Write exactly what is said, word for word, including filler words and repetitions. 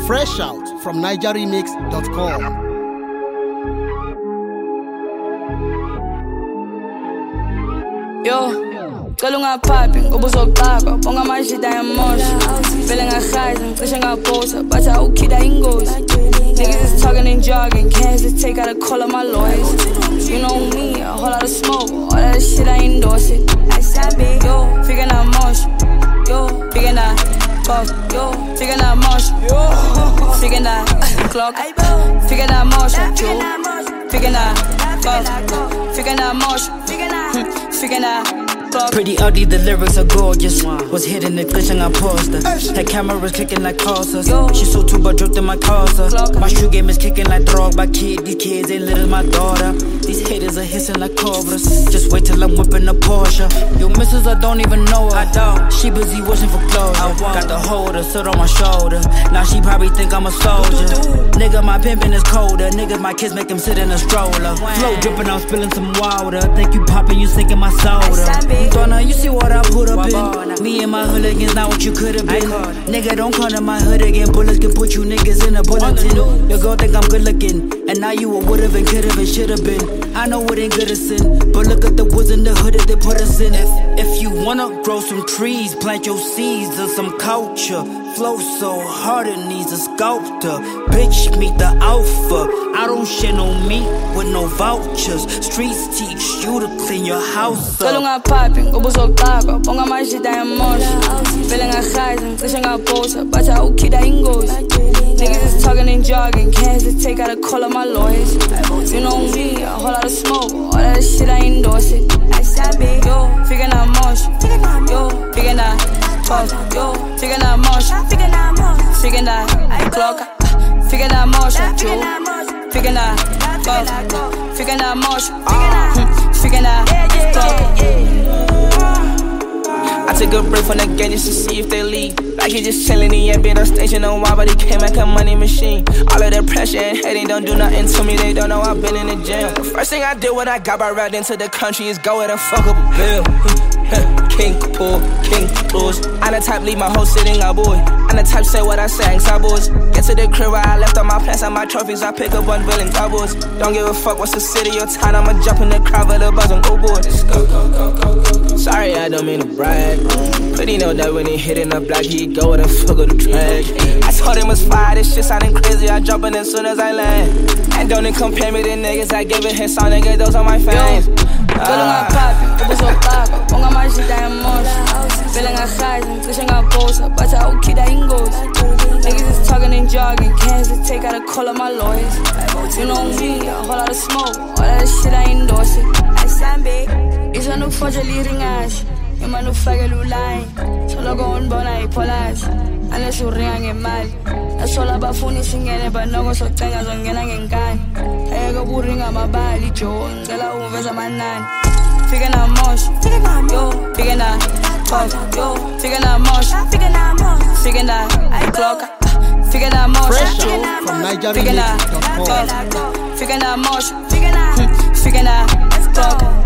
Fresh out from niger remix dot com. Yo, cela ungaphapi ngoba uzoxakwa bonga amashita yamosha vele ngahaza ngicishe ngaphosa bathi awukhida ingozi. Niggas is talking and jogging, can't hesitate, gotta call up my lawyers. You know me, a whole lot of smoke, all that shit I endorse it. Yo, figure out mosh, yo, figure out fuck, yo, figure out mosh, yo, figure out clock, figure out mosh, yo, figure out fuck, figure out mosh, figure out. Pretty ugly, the lyrics are gorgeous. Was hitting the glitch and I paused her. Her cameras clicking like causes. She so too but dripped in my casa. My shoe game is kicking like drug by kid. These kids ain't little my daughter. These haters are hissing like cobras. Just wait till I'm whipping a Porsche. Yo, missus, I don't even know her. I don't. She busy wishing for closure. Got the holder, sit on my shoulder. Now she probably think I'm a soldier. Nigga, my pimpin' is colder. Nigga, my kids make him sit in a stroller. Flow dripping, I'm spilling some water. Think you poppin', you sinking my soda. Donna, you see what I put up in. Me and my hooligans, not what you could've been. Nigga, don't come to my hood again. Bullets can put you niggas in a bulletin. Your girl think I'm good looking, and now you a would've and could've and should've been. I know it ain't good as sin, but look at the woods in the hood that they put us in. If, if you wanna grow some trees, plant your seeds of some culture. Flow so hard it needs a sculptor. Bitch, meet the alpha. I don't share no meat with no vouchers. Streets teach you to clean your house up. Cela ungaphapi ngoba uzoxakwa bonga amashita yamosha vele ngahaza ngicishe ngaphosa bathi awukhida ingozi. Niggas is talking and jogging, can't hesitate, gotta call up my lawyers. You know me, a whole lot of smoke, all that shit I endorse it. Yo, figure out mosh, yo, figure out fuck, yo, figure out mosh, figure out clock, figure out mosh, yo, figure out fuck, figure out mosh, figure out clock. I took a break from the game just to see if they leave. Like he just chillin', he ain't been on stage, no why, but he came like a money machine. All of that pressure and hating don't do nothing to me, they don't know I've been in the gym. The first thing I did when I got back right into the country is go with a fuck up a bill. King Pool, King Blues. I'm the type leave my whole sitting out, boy. I'm the type say what I sang, boys. Get to the crib where I left all my plants and my trophies, I pick up one villain, cowboys. Don't give a fuck what's the city or town, I'ma jump in the crowd with a buzz and go boy. Let's go, go, go, go, go, go. Sorry, I don't mean to brag, but he know that when he hitting the block, he go with a fuck of the track. I told him it's fire, this shit sounding crazy, I jump in as soon as I land. And don't even compare me to niggas, I give it his song, nigga, those are my fans. Cela ungaphapi ngoba uzoxakwa bonga amashita yamosha vele ngahaza ngicishe ngaphosa bathi awukhida ingozi. Niggas is talking and jogging, can't hesitate, gotta call up my lawyers. You know me, a whole lot of smoke, all that shit I endorse it. Isana ukufojela iringashi imane ufakela uline soloko unibona ipholashi unless uringa ngemali nasola abafuni singene banoko socenga zongena ngenkani ayeke uburinga amabali jo ngicela uveza amanani fika na mosh yo fika na fuck yo fika na mosh fika na mosh fika na clock fika na mosh Fresh out from niger remix dot com. fika na mosh fika na clock